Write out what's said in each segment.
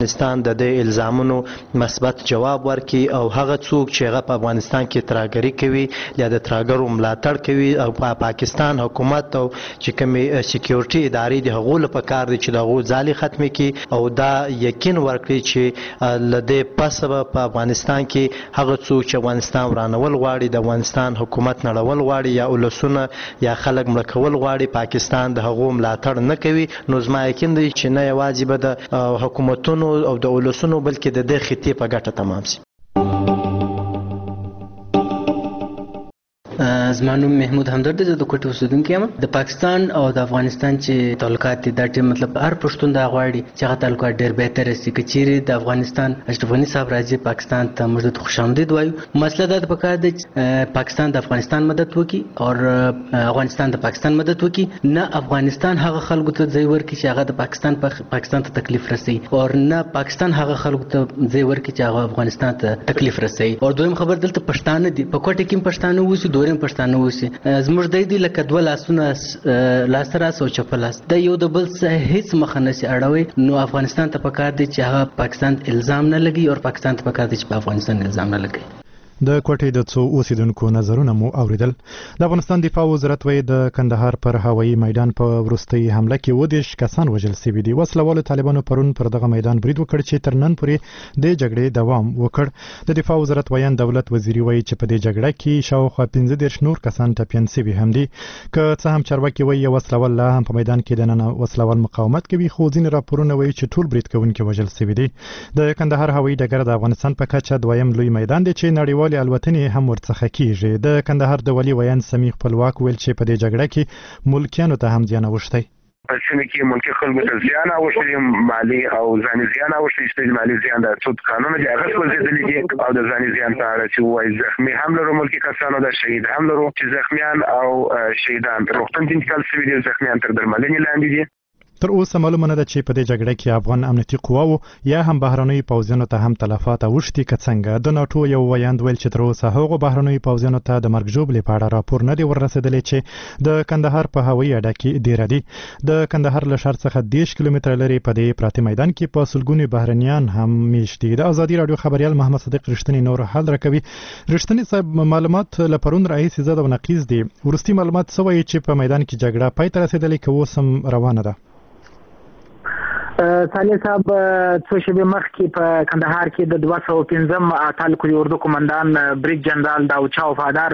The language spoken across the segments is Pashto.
افغانستان د دې الزامونو مثبت جواب ورکړي او هغه څوک چې هغه په افغانستان کې ترهګري کوي یا د ترهګرو ملاتړ کوي او په پاکستان حکومت او چې کومې سکیورټي ادارې د هغو له پکار دي چې د هغو ځالې ختمې کړي او دا یقین ورکړي چې له دې پسه په افغانستان کې هغه څوک چې افغانستان ورانول غواړي د افغانستان حکومت نړول غواړي یا ولسونه یا خلک مړه کول غواړي پاکستان د هغو ملاتړ نه کوي. نو زما یقین دی چې نه یوازې به د حکومتونو او د ولسونو بلکې د دې خطې په ګټه تمام شي. زما نوم محمود همدرد دی، زه د کوټې اوسېدونکی یم. د پاکستان او د افغانستان چې تعلقات دي دا ټیم مطلب هر پښتون دا غواړي چې هغه تعلقات ډېر بهتره شي. که چیرې د افغانستان اشرف غني صاحب راځي پاکستان ته موږ ته خوش آمدید وایو. مسله دا د پکار دی چې پاکستان د افغانستان مدد وکړي او افغانستان د پاکستان مدد وکړي، نه افغانستان هغه خلکو ته ځای ورکړي چې هغه د پاکستان ته تکلیف رسوي او نه پاکستان هغه خلکو ته ځای ورکړي چې هغه افغانستان ته تکلیف رسوي. او دویم خبر دلته پښتانه دي، په کوټه کې هم پښتانه اوسي، دورې هم پښتانه اوسي. زموږ دی لکه دوه لاسونه، لاس راس او چپ لاس، د یو د بل څخه هیڅ مخه نشي اړوي. نو افغانستان ته پکار دی چې هغه پاکستان الزام نه لګي او پاکستان ته پکار دی چې په افغانستان الزام نه لګي. د کوټې د څو اوسیدونکو نظرونه مو اوریدل. د افغانستان دفاع وزارت وایي د کندهار پر هوایي میدان په وروستۍ حمله کې 20 کسان وژل شوي دي. وسلوالو طالبانو پرون پر دغه میدان برید وکړ چې تر نن پورې د جګړې دوام وکړ. د دفاع وزارت ویان دولت وزیري وایي چې په دې جګړه کې شاوخوا 15 نور کسان ټپیان شوي هم دي. که څه هم چارواکي وایي وسلوال لا هم په میدان کې دننه وسلوال مقاومت کوي، خو ځینې راپورونه وایي چې ټول برید کوونکي وژل شوي دي. د کندهار هوایي ډګر د افغانستان په کچه دویم لوی میدان دی چې نړیوال الوتنې هم ورڅخه کیږي. د کندهار د ولي ویان سمیع خپلواک ویل چې په دې جګړه کې ملکیانو ته هم زیان اوښتی. په سیمه کې ملکي خلکو ته زیان اوښتی، مالي او ځاني زیان اوښتی. چې مالي زیان د څو قانون دي هغه سوځېدلي دي او د ځاني زیان په اړه چې وایي زخمي هم لرو، ملکي کسانو د شهید هم لرو چې زخمیان او شهیدان روغتون ته انتقال شوي دي، زخمیان تر درملنې لاندې دي. تر اوسه معلومه نه ده چې په دې جګړه کې افغان امنیتي قواو یا هم بهرنیو پوځیانو ته هم تلفات اوښتي که څنګه. د ناټو یو ویاند ویل چې تر اوسه هغو بهرنیو پوځیانو ته د مرګ ژوبلې په اړه راپور نه دی ورسېدلی چې د کندهار په هوایي اډه کې ډیره دي. د کندهار له ښار څخه 10 کیلومتره لرې په دې پراته میدان کې په سلګونو بهرنیان هم میشت دي. د ازادي راډیو خبریال محمد صدیق رښتینی نور حل راکوي. رښتینی صاحب، معلومات له پرون راهیسې زیات او نقیض دي. ورستي معلومات څه وایي چې په میدان کې جګړه پای ته رسېدلې که اوس هم روانه ده؟ صالح صاحب څو شېبې مخکې په کندهار کې د 215 اتل کلي اردو قومندان بریګ جنرال داود شاه وفادار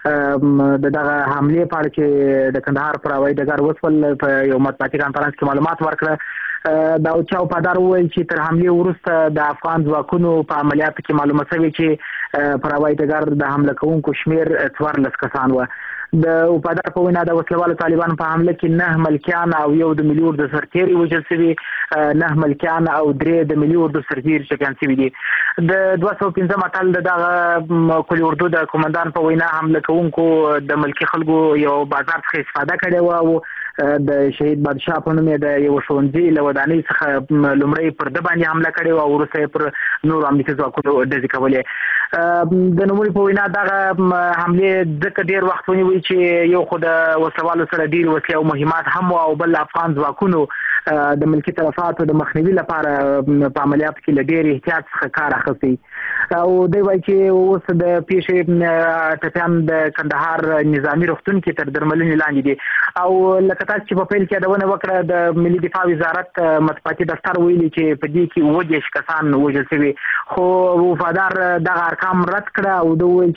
دغه حملې په اړه چې د کندهار پر هوایي ډګر وسول په یو مطبوعاتي کانفرنس کې معلومات ورکړه. داود شاه وفادار وویل چې تر حملې وروسته د افغان ځواکونو په عملیاتو کې معلومه شوې چې پر هوایي ډګر د حمله کوونکو شمېر 14 کسان و. د وفادار په وینا د وسلوالو طالبانو په حمله کې 9 ملکیان او 1 د ملي اردو سرتیري وژل شوي، 9 ملکیان او 3 د ملي اردو سرتیري ټپیان شوي دي. د 215 اتل دغه کلي اردو د قومندان په وینا حمله کوونکو د ملکي خلکو یو بازار څخه استفاده کړې وه او د شهید بادشاه په نوم د یو ښوونځي له ودانۍ څخه لومړی پر ده باندې حمله کړې وه او وروسته یې پر نورو امنیتي ځواکونو ډزې کولې. د نوموړي په وینا دغه حملې ځکه ډېر وخت ونیوی چې یو خو د وسلوالو سره ډېر وسلې او مهمات هم او بل افغان ځواکونو د ملکي تلفاتو د مخنیوي لپاره په عملیاتو کې له ډېر احتیاط څخه کار اخیستی. او دوی وایي چې اوس د پیښې ټپیان د کندهار نظامي روغتون کې تر درملنې لاندې دي. او لکه تاسو چې په پیل کې یادونه وکړه د ملي دفاع وزارت مطبوعاتي دفتر ویلي چې په دې کې 20 کسان وژل شوي، خو وفادار دغه ارقام رد کړه او دوی ویل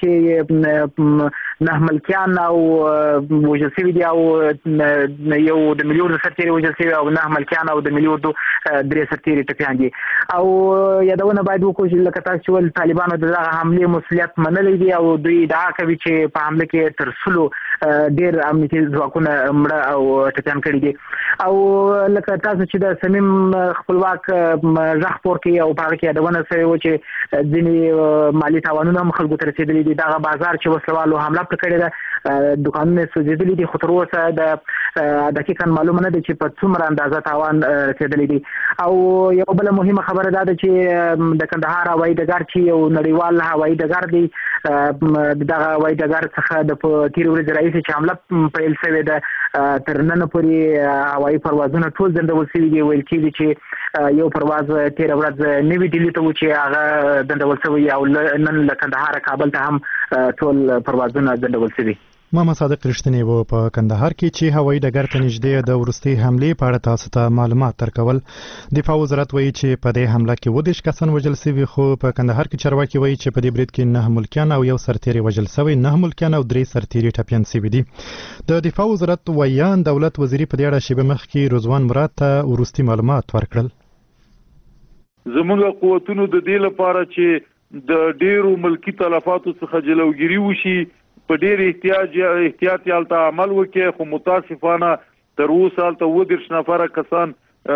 چې 9 ملکیان او وژل شوي دي او یو د ملي اردو سرتیري وژل شوي او 9 ملکیان او د ملي اردو 3 سرتیري ټپیان دي. او یادونه باید وکړو چې لکه تاسو چې ول طالبانو د دغه حملې مسؤلیت منلی دی او دوی ادعا کوي چې په حمله کې تر 100 ډېر امنیتي ځواکونه مړه او ټپیان کړي دي. او لکه تاسو چې د صمیم خپلواک غږ پور کې او په هغه کې یادونه شوې وه چې ځینې مالي تاوانونه هم خلکو ته رسېدلي دي. دغه بازار چې وسلوالو حمله پرې کړې ده، دوکانونه یې سوځېدلي دي، خو تر اوسه د دقیقا معلومه نه ده چې په څومره اندازه تاوان رسېدلی دی. او یو بله مهمه خبره دا ده چې د کندهار هوایي ډګر چې یو نړیوال هوایي ډګر دی دغه وای ډګر څخه د تیر ورځ راځي چې حمله پیل شوې ده تر نن پورې هوایي پروازونه ټول ځنډول شوي دي. ویل کېږي چې یو پرواز تیر ورځ نوي ډیلي ته و چې هغه ځنډول شوی او نن له کندهار کابل ته هم ټول پروازونه ځنډول شوي. محمد صادق رښتینی و په کندهار کې چې هوایي ډګر ته نږدې د وروستۍ حملې په اړه تاسو ته معلومات درکول. دفاع وزارت وایي چې په دې حمله کې 20 کسان وژل شوي، خو په کندهار کې چارواکي وایي چې په دې برید کې 9 ملکیان او یو سرتیری وژل شوی، 9 ملکیان او 3 سرتیری ټپیان شوي دي. د دفاع وزارت ویان دولت وزیر په دې اړه شیبه مخکې رضوان مراد ته وروستي معلومات ورکړل. زموږ قوتونو د دې لپاره چې د ډیرو ملکی تلفاتو څخه جلوګیری وشي په ډیر احتیاط یالته عمل وکړي، خو متاسفانه تر اوسه هلته 20 نفره کسان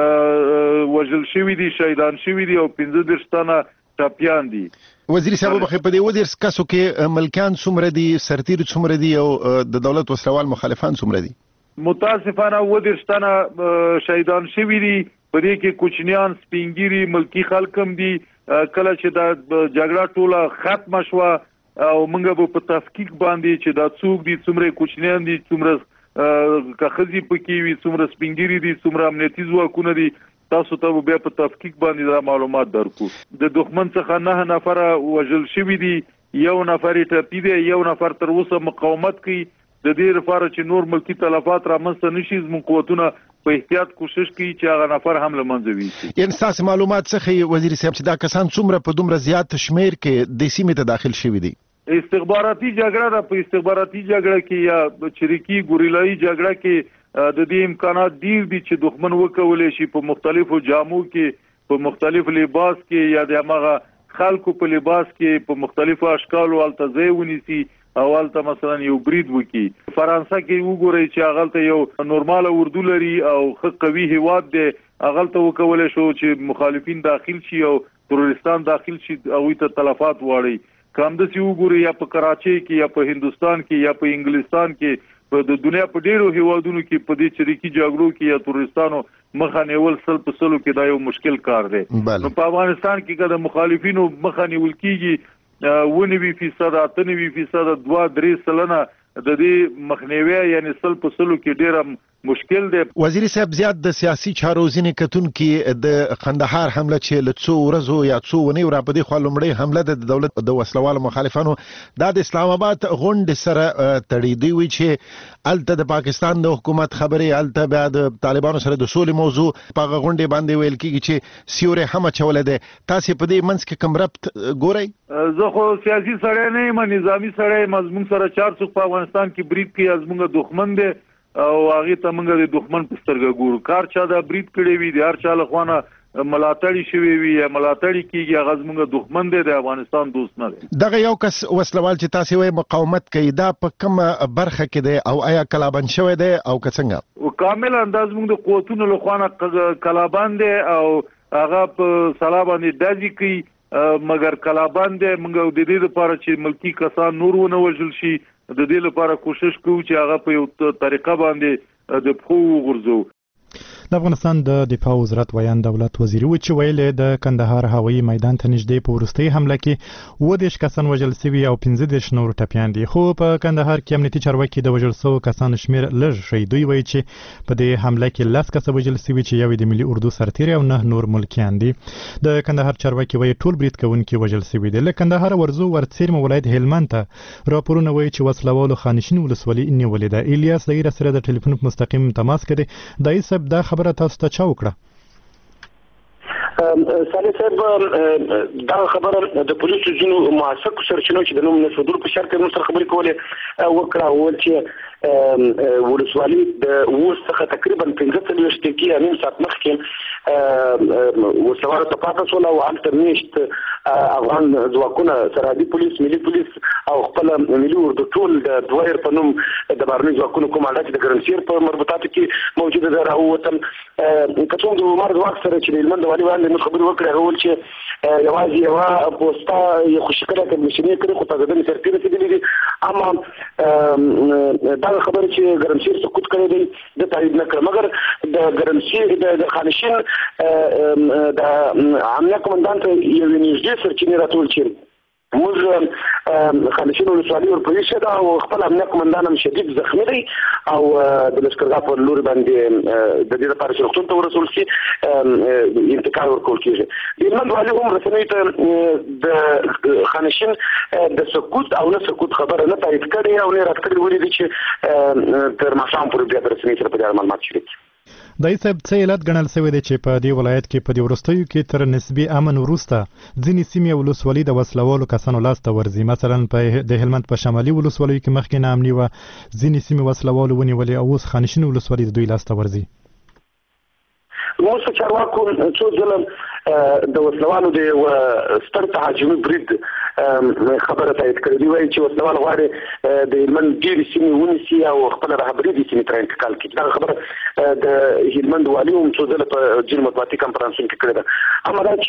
وژل شوي دي، شهیدان شوي دي او 15 تنه ټپیان دي. وزیر صاحب په دې 20 کسو کې ملکان څومره دي، سرتیری څومره دي او د دولت وسلوال مخالفان څومره دي؟ متاسفانه 20 تنه شهیدان شوي دي، په دې کې کوچنیان، سپینګیري، ملکی خلک هم دي. کله چې دا جګړه ټوله ختمه شوه او موږ به په تحقیق باندې چې دا څوک دي، څومره کوچنیان دي، څومره کاغذي پکې وي، څومره سپینګیري دي، څومره امنیتي ځواکونه دي، تاسو ته بیا په تحقیق باندې دا معلومات درکو. د دښمن څخه 9 نفره وژل شوي دي، یو نفر ټپي دی، یو نفر تر اوسه مقاومت کوي. د دې لپاره چې نور ملکی تلفات رامنځته نشي، زموږ قوتونه په احتیاط کوشش کوي چې هغه نفر هم له منځه وي. یعنې ستاسو معلومات څخه وزیر صاحب چې دا کسان څومره په دومره زیات شمیر کې د سیمې ته داخل شوي دي؟ استخباراتي جګړه ده. په استخباراتي جګړه کې یا چریکي ګوریلایي جګړه کې د دې امکانات ډیر دي چې دښمن وکولای شي په مختلفو جامو کې، په مختلف لباس کې یا د هغه خلکو په لباس کې په مختلفو اشکالو هلته ځای ونیسي او هلته مثلا یو برید وکړي. فرانسه کې وګورئ چې هغلته یو نورماله اردو لري او ښه قوي هیواد دی، هغلته وکولای شو چې مخالفین داخل شي او تروریستان داخل شي او ته تلفات واړي. کامدسي وګورئ یا په کراچۍ کې یا په هندوستان کې یا په انګلستان کې، د دنیا په ډیرو هیوادونو کې په دې چریکي جګړو کې یا تروریستانو مخه نیول 100% کې دا یو مشکل کار دی. نو په افغانستان کې که د مخالفینو مخه نیول کېږي 90%، 98%، 2-3% د دې مخنیوي یعنی 100% کې ډیره مشکل دی. وزیر صاحب زیات د سیاسي چارو ځینې کتونکي د قندهار حمله چې له څو ورځو یا څو ونیو راپدې خوا لومړۍ حمله د دولت د وسلوالو مخالفانو دا د اسلام آباد غونډې سره تړي. دوی وایي چې هلته د پاکستان د حکومت خبرې، هلته بیا د طالبانو سره د سولې موضوع په هغه غونډې باندې ویل کېږي چې سیوری هم اچولی دی. تاسې په دې منځ کې کوم ربط ګورئ؟ زه خو سیاسي سړی نه یم، نظامي سړی یم. زموږ سره 4 څوک په افغانستان کې برید کوي، زموږ دښمن دی او هغه ته موږ د دښمن په سترګه ګورو. کار چا دا برید کړی وي، د هر چا له خوانه ملاتړی شوی وي یا ملاتړی کیږي، هغه زموږ دښمن دی، د افغانستان دوست نه دی. دغه یو کس وسلوال چې تاسو وایي مقاومت کوي، دا په کومه برخه کې دی او آیا کلابند شوی دی او که څنګه؟ کامل انداز موږ د قوتونو له خوانه کلابند دی او هغه په سلا باندې ډزې کوي، مګر کلابند دی. موږ د دې لپاره چې ملکی کسان نور ونه وژل شي، د دې لپاره کوشش کوو چې هغه په یو طریقه باندې د پخو وغورځو. د افغانستان د دفاع وزارت ویان دولت وزیر و چې ویلي د کندهار هوایي میدان ته نږدې په وروستۍ حمله کې 20 کسان وژل شوي او 15 نور ټپیان دي، خو په کندهار کې امنیتي چارواکي د وژل شوو کسانو شمیر لږ ښیي. دوی وایي چې په دې حمله کې 10 کسه وژل شوي چې یو د ملي اردو سرتیری او 9 نور ملکیان دي. د کندهار چارواکي وایي ټول برید کوونکي وژل شوي دي. له کندهار ورزو ورڅیرمه ولایت هلمند ته راپورونه وایي چې وسلوالو خانشین ولسوالي نیولې ده. الیاس دایر سره د ټلیفون په مستقیم تماس کړي. دای صاحب دا خبره تاسو ته چا وکړه؟ صالح صاحب دا خبره د پولیسو ځینو موثقو سرچینو چې د نوم نه صدور په شرط کې موږ سره خبرې کولې وکړه، ول چې ولسوالي د اوس څخه تقریبا 15 دقیقې نیم ساعت مخکې وسلوالو ته پاته شول او هلته میشت افغان ځواکونه، سرحدي پولیس، ملي پولیس او خپل ملي اردو ټول د دویر په نوم د بهرني ځواکونو کوم اړه چې د ګرمسیر په مربوطاتو کې موجوده ده راووتل. که څوم د عمر ځواک سره چې د هلمند والي باندې موږ خبرې وکړې، هغه وویل چې یوازې یوه پوسټه یې خوشي کړې کمیشنې کړې، خو تازه سرتي رسېدلي دي. اما دغه خبره چې ګرمسیر سقوط کړی دی د تایید نه کړه، مګر د ګرمسیر د خانشین د عامله قومندان ته یوې نږدې سرچینې راټول چې موږ خانشین ولسوالي ورپولیسه ده او خپل امنیه قمندان هم شدید زخمی دی او د لشکرګاه په لوري باندې د دې لپاره چې روغتون ته ورسول شي انتقال ورکول کېږي. د هلمند والي هم رسنیو ته د خانشین د سقوط او نه سقوط خبره نه تایید کړې او نه رد کړې ولیدي چې تر ماښام پورې بیا د رسنیو سره په دې اړه معلومات شریک. دای صاحب څه علت ګڼل شوی دی چې په دې ولایت کې په دې وروستیو کې تر نسبي امن وروسته ځینې سیمې او ولسوالۍ د وسلوالو کسانو لاسته ورځي؟ مثلا په د هلمند په شمالي ولسوالیو کې مخکې ناامني وه، ځینې سیمې وسلوالو ونیولې او اوس خانشین ولسوالي د دوی لاسته ورځي. موږ چارواکو څو ځله د وسلوالو د ستر تهاجمي برید خبره تایید کړې دی، وایي چې وسلوال غواړي د هلمند ډېرې سیمې ونیسي او خپل رهبري دې سیمې ته انتقال کړي. دا خبره د هلمند والي هم څو ځله په ځینو مطبوعاتي کنفرانسونو کې کړې ده. اما دا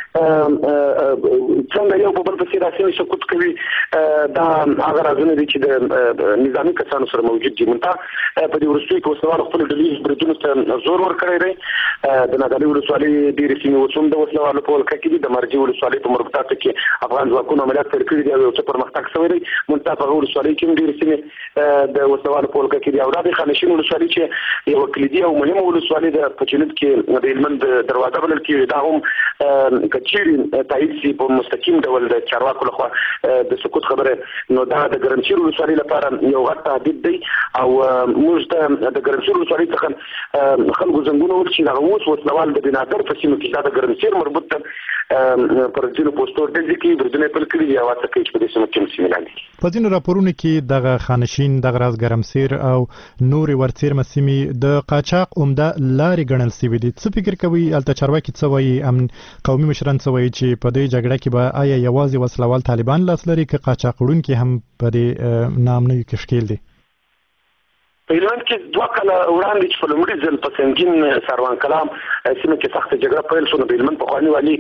چې څنګه یو په بل پسې راسي سقوط کوي دا هغه رازونه دي چې د نظامي کسانو سره موجود دي. منتها په دې وروستیو کې وسلوال خپل ډلهییز بریدونو ته زور ورکړی دی. د نادعلي ولسوالۍ ډېرې سیمې اوس هم د وسلوالو په ولکه کې دي. د مرجې ولسوالۍ په مربوطاتو کې افغان ځواکونو عملیات پیل کړي دي او یو څه پرمختګ شوی دی. منتها په هغه ولسوالۍ کې هم ډېرې سیمې د وسلوالو په ولکه کې دي او دا د خانشین ولسوالۍ چې یوه کلیدي او مهمه ولسوالۍ ده په جنوب کې د هلمند دروازه بلل کېږي، دا هم که چیرې تایید شي په مستقیم ډول د چارواکو لخوا د سقوط خبره، نو دا د ګرمسیر ولسوالۍ لپاره یو غټ تهدید دی او موږ ته د ګرمسیر ولسوالۍ څخه خلکو زنګونه ول چې دغه اوس وسلوال د بنادر په سیمو کې دا د ګرمسیر مربوط ته پر ځینو پوسټو ډلې کې بریدونه پیل کړي دي او هڅه کوي چې په دې سیمو کې سیمې لاندې. په ځینو راپورونو کې دغه خانشین، دغه راز ګرمسیر او نورې ورڅیرمه سیمې د قاچاق عمده لارې ګڼل شوي دي. څه فکر کوي هلته چارواکي څه وایي، قومي مشران څه وایي چې په دې جګړه کې به آیا یوازې وسلوال طالبان لاس لري که قاچاق وړونکي هم په دې ناامنیو کې ښکېل دي؟ په هلمند کې 2 کاله وړاندې چې په لومړي ځل په سنګین سروان کلام سیمه کې سخته جګړه پیل شوه، نو د هلمند پخواني والي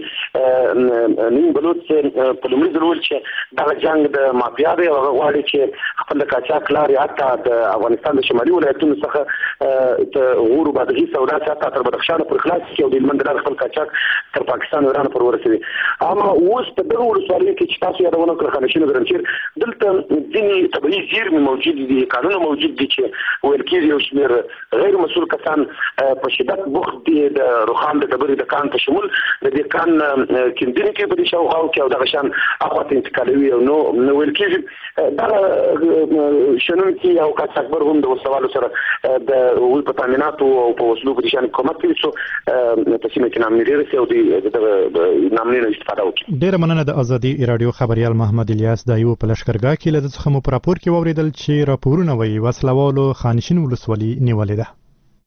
نیم بلوچ په لومړي ځل وویل چې دغه جنګ د مافیا دی او هغه غواړي چې خپل د قاچاق لارې حتی د افغانستان د شمالي ولایتونو څخه د غورو بادغي سودا چې حتی تر بدخشان پورې خلاص کړي او د هلمند لارې خپل قاچاق تر پاکستان او ایران پورې ورسوي. اما اوس په دغه ولسوالیو کې چې تاسو یادونه کړه خانشین او ګرمسیر، دلته ځینې طبیعي زیرمې موجود دي، کانونه موجود دي چې ویل کېږي یو شمېر غیر مسؤل کسان په شدت بوخت دي د روخان د ډبرې د کان په شمول د دې کان کیندونکي په دې شاوخواو کې او دغه شان اخواته انتقالوي او نو ویل کېږي دغه شنونکي او قاچاقبر هم د وسلوالو سره د هغوی په تامیناتو او په وسلو په دې شان کومک کوي څو په سیمه کې ناامني ډېره سي او د ناامنۍ نه استفاده وکړي. ډېره مننه. د ازادي راډیو خبریال محمد الیاس دایو په لښکرګاه کې له ده څخه مو په راپور کې واورېدل چې راپورونه وایي وسلوالو خانشین ولسوالي نیولې ده.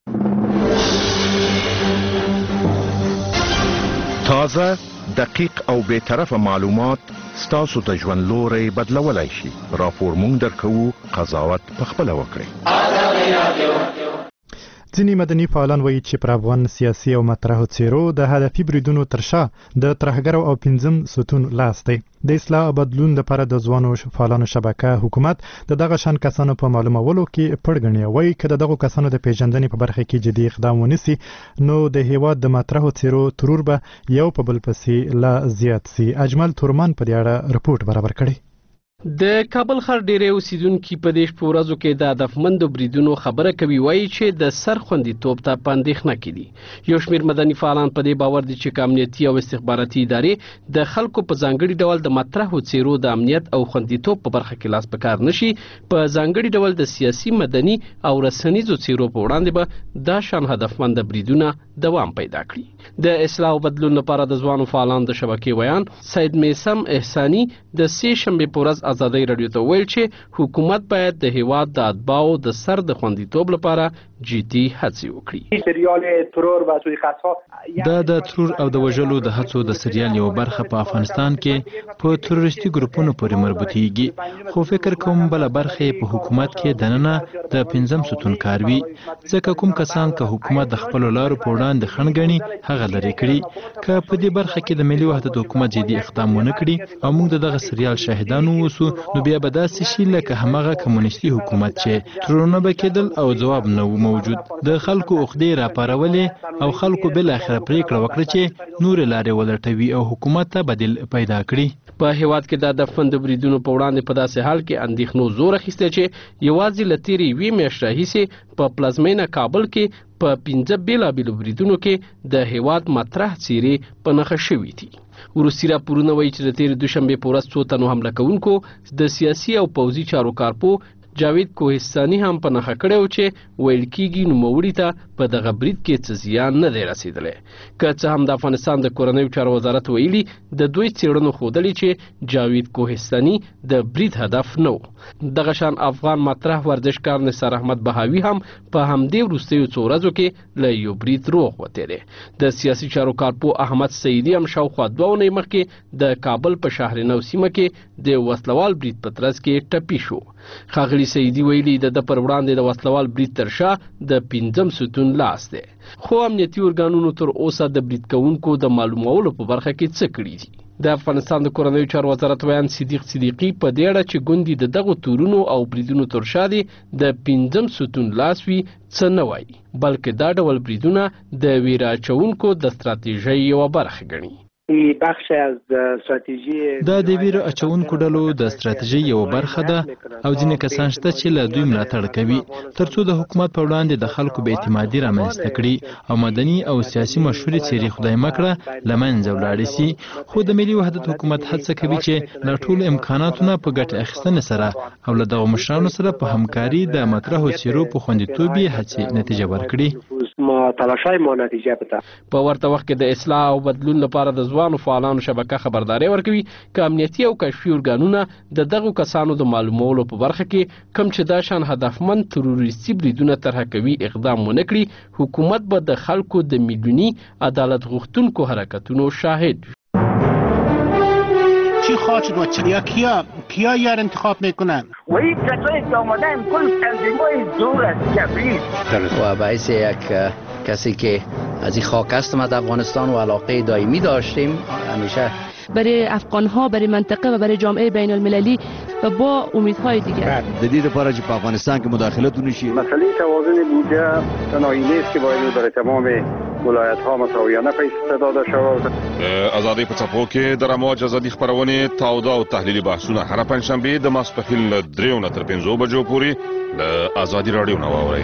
تازه، دقیق او بی‌طرفه معلومات ستاسو د ژوند لوري بدلولای شي. راپور مونږ درکوو، قضاوت پخپله وکړئ. ځینې مدني فعالان وایي چې پر افغان سیاسي او مطرحو څیرو د هدفي بریدونو تر شا د ترهګرو او 5م ستون لاس دی. د اصلاح او بدلون لپاره د ځوانو فعالانو شبکه حکومت د دغه شان کسانو په معلومولو کې پړ ګڼي. وایي که د دغو کسانو د پیژندنې په برخه کې جدي اقدام ونیسي نو د هیواد د مطرحو څیرو ترور به یو په بل پسې لا زیات سي. اجمل تورمان په دې اړه رپورټ برابر کړی. د کابل ښار ډېری اوسیدونکي په دې شپو ورځو کې د هدفمندو بریدونو خبره کوي. وایي چې د سر خوندیتوب ته په اندېښنه کې دي. یو شمېر مدني فعالان په دې باور دي چې امنیتي او استخباراتي ادارې د خلکو په ځانګړي ډول د مطرحو څیرو د امنیت او خوندیتوب په برخه کې لاس په کار نشي، په ځانګړي ډول د سیاسي، مدني او رسنیزو څیرو په وړاندې به دا شان هدفمند بریدونه دوام پیدا کړي. د اصلاح او بدلون لپاره د ځوانو فعالانو د شبکې ویان سید میثم احساني د 3 شنبې په ورځ ازادي راډیو ته ویل چې حکومت باید د هیواد د اتباعو د سر د خوندیتوب لپاره جدي هڅې وکړي. سریال ترور و سوء دا د ترور او د وژلو د هڅو د سریال یو برخه په افغانستان کې په تروریستي ګروپونو پورې مربوطیږي، خو فکر کوم بل برخه په حکومت کې دننه د 5م ستون کار وي، ځکه کوم کسان که حکومت د خپل لارو په وړاندې خنډ ګڼي هغه لري کړي. که په دې برخه کې د ملي وحدت حکومت جدي اقدام ونه کړي او موږ دغه سریال شاهدان اوسو سو نو بیا به داسې شي لکه همغه کمونیستي حکومت چې ترونه به کېدل او جواب نه و موجود د خلکو عقدې راپارولې او خلکو بل اخره پریکړه وکړه چې نور لارې ولټوي او حکومت ته بدیل پیدا کړي. په هیواد کې د دفن د بریدونو په وړاندې په داسې حال کې اندېښنو زور اخیستی چې یوازې له تېرې یوې میاشتې راهیسې په پلازمینه کابل کې په 15 بیلابیلو بریدونو کې د هیواد مطرح څیرې په نښه شوي دي. وروستي راپورونه وایي چې د تېرې دوشنبې په ورځ څو تنو حمله کوونکو د سیاسي او پوځي چارو کارپو جاوید کوهستاني هم په نښه کړی و چې ویل کېږي نوموړي ته په دغه برید کې څه زیان نه دی رسېدلی. که څه هم د افغانستان د کورنیو چارو وزارت ویلي د دوی څېړنو ښودلي چې جاوید کوهستاني د برید هدف نه و. دغه شان افغان مطرح ورزشکار نثار احمد بهاوي هم په همدې وروستیو څو ورځو کې له یو برید روغ وتی دی. د سیاسي چارو کارپو احمد سعیدي هم شاوخوا 2 اونۍ مخکې د کابل په شهرنو سیمه کې د وسلوال برید په ترڅ کې ټپي شو. ښاغلي سعیدي ویلي د پر وړاندې د وسلوال برید تر شا د 5 ستون لاس دی، خو امنیتي ارګانونو تر اوسه د برید کوونکو د معلومولو په برخه کې څه کړي دي. د افغانستان د کورنیو چارو وزارت ویان صدیق صدیقي په دې اړه چې ګوندي د دغو تورونو او بریدونو تر شا دی د 5 ستون لاس وي څه نه وایي، بلکې دا ډول بریدونه د ویره اچونکو د ستراتیژۍ یوه برخه ګڼي. دا د ویره اچونکو ډلو د ستراتیژۍ یوه برخه ده او ځینې کسان شته چې له دوی ملاتړ کوي ترڅو د حکومت په وړاندې د خلکو بې اعتمادي رامنځته کړي او مدني او سیاسي مشورې څیرې خدای مکړه له منځه ولاړې سي. خو د ملي وحدت حکومت هڅه کوي چې له ټولو امکاناتو نه په ګټې اخیستنې سره او له دغو مشرانو سره په همکاري د مطرحو څیرو په خوندیتوب یې هڅې نتیجه ورکړي. په ورته وخت کې د اصلاح او بدلون لپاره د ځوانو فعالانو شبکه خبرداري ورکوي که امنیتي او کشفي ارګانونه د دغو کسانو د معلومولو په برخه کې کم چې دا شان هدفمند تروریستي بریدونه طرحه کوي اقدام ونه کړي، حکومت به د خلکو د میلیوني عدالت غوښتونکو حرکتونو شاهد وي. چی خواهد و کیا یار انتخاب میکنن و این کسایی که آمدن کل تنظیم‌های دور از کبیر و باعث یک کسی که از این خاک هستم از افغانستان و علاقه دائمی داشتیم همیشه برای افغان‌ها، برای منطقه و برای جامعه بین المللی و با امیدهای دیگر. جدید لپاره چې په افغانستان کې مداخلت ونشي. مسئله توازن بودجه تنهایی نیست که باید برای تمام ولایت‌ها مساویانه پیش داده شود. ازادي په څپو کې د رموج ازادي خبرونه تاوده او تحلیلي بحثونه هر پنځشنبه د ماسپښین له 3 تر 5 بجو پورې د ازادي رادیو نو اورئ.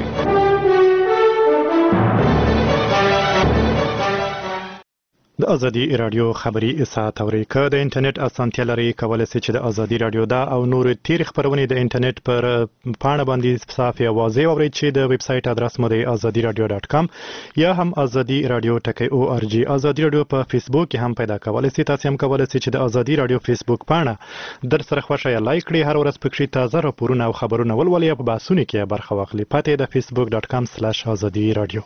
د ازادي رادیو خبری ساعت اوري که د انټرنیټ اسانتیا لري کولای شئ چې د ازادي رادیو دا او نور تیر خبرونه د انټرنیټ پر پاڼه باندې صافي اوازې اورئ چې د ویب سټ ادرس مو د azadiradio.com یا هم azadiradio.org. ازادي رادیو په فیسبوک کې هم پیدا کولای شئ. تاسو هم کولای شئ چې د ازادي رادیو فیسبوک پاڼه در سره خوښه یا لایک کړئ. هر ورځ پکې تازه راپورونه او خبرونه ولولئ په باسونه کې برخه واخلئ. پته د facebook.com/azadiradio.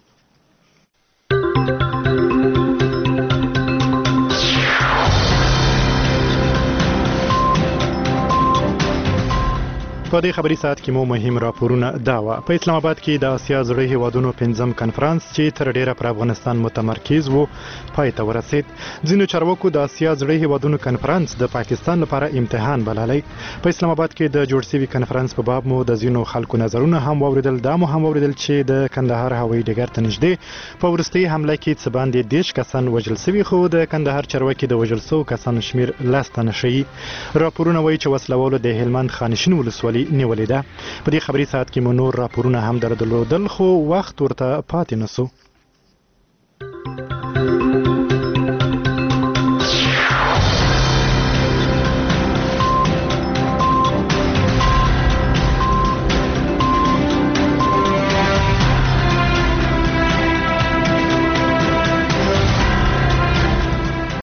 په دې خبري ساعت کې مو مهم راپورونه دا و. په اسلام آباد کې د آسیا زړې هیوادونو 5م کنفرانس چې تر ډیره پر افغانستان متمرکز وو پای ته ورسید. ځینو چارواکو د آسیا زړې هیوادونو کنفرانس د پاکستان لپاره امتحان بللی. په اسلام آباد کې د جوړ شوي کنفرانس په باب مو د ځینو خلکو نظرونه هم واوریدل. دا مو هم واوریدل چې د کندهار هوایي ډګر ته نږدې په وروستۍ حمله کې څه باندې 10 کسان وژل شوي، خو د کندهار چارواکي د وژل شوو کسانو شمیر 10 تنه شوي. راپورونه وایي چې وسلوالو د هلمند خانشین ولسوالۍ نیولې ده. په دې خبري ساعت کې مو نور راپورونه هم درلودل خو وخت ورته پاتې نسو.